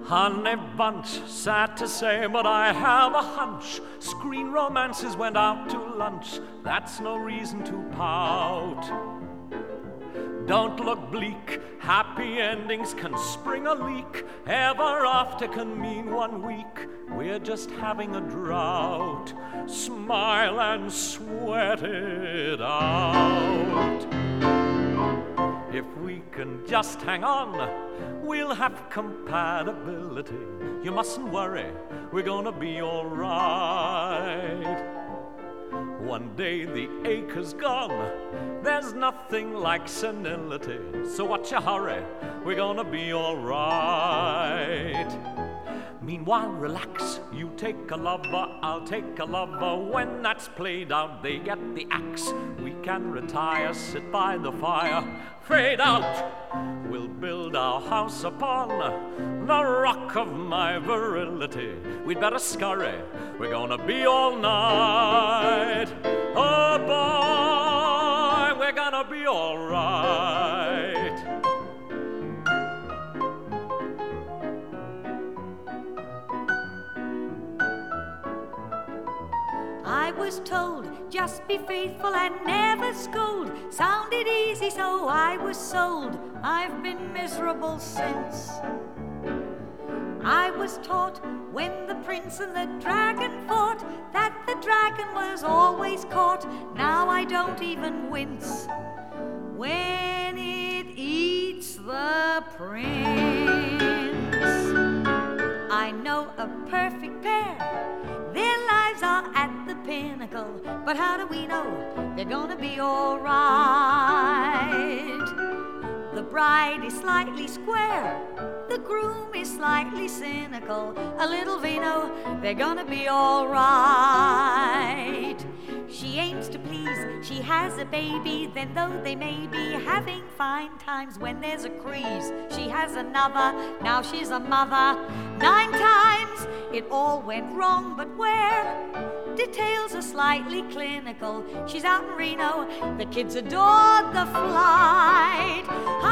Honey bunch, sad to say, but I have a hunch. Screen romances went out to lunch. That's no reason to pout. Don't look bleak, happy endings can spring a leak. Ever after can mean 1 week. We're just having a drought. Smile and sweat it out. If we can just hang on, we'll have compatibility. You mustn't worry, we're gonna be all right. One day the ache is gone, there's nothing like senility. So what's your hurry, we're gonna be all right. Meanwhile, relax, you take a lover, I'll take a lover. When that's played out, they get the axe. We can retire, sit by the fire, fade out. We'll build our house upon the rock of my virility. We'd better scurry, we're gonna be all night. Oh boy, we're gonna be all right. I was told, just be faithful and never scold. Sounded easy, so I was sold. I've been miserable since. I was taught when the prince and the dragon fought that the dragon was always caught. Now I don't even wince when it eats the prince. I know a perfect pair. Their lives are at the pinnacle, but how do we know they're gonna be all right? The bride is slightly square, the groom is slightly cynical. A little vino, they're gonna be all right. She aims to please, she has a baby. Then though they may be having fine times, when there's a craze, she has another. Now she's a mother. 9 times it all went wrong, but where? Details are slightly clinical. She's out in Reno, the kids adored the flight.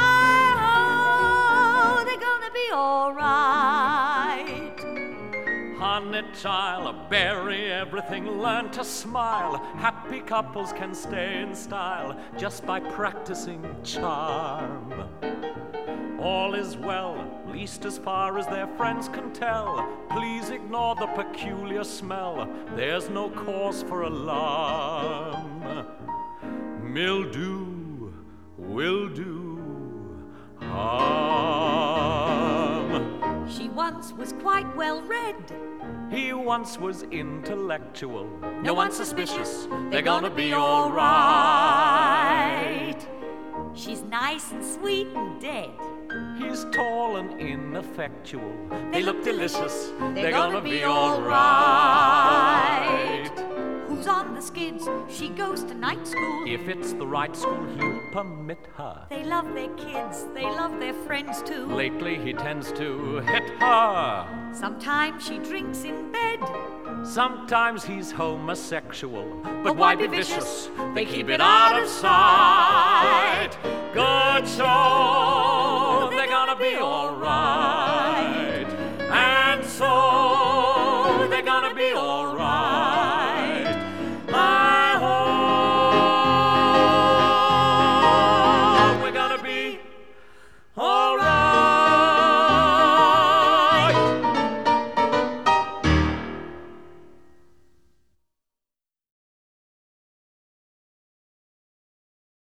Hi-ho, they're gonna be all right. Honey child, bury everything, learn to smile. Happy couples can stay in style just by practicing charm. All is well, at least as far as their friends can tell. Please ignore the peculiar smell, there's no cause for alarm. Mildew will do harm. She once was quite well read. He once was intellectual. No one's suspicious, they're gonna be all right. She's nice and sweet and dead. He's tall and ineffectual. They look delicious, they're gonna be all right. Who's on the skids? She goes to night school. If it's the right school, he'll permit her. They love their kids, they love their friends too. Lately he tends to hit her. Sometimes she drinks in bed. Sometimes he's homosexual. But why be vicious? They keep it out of sight.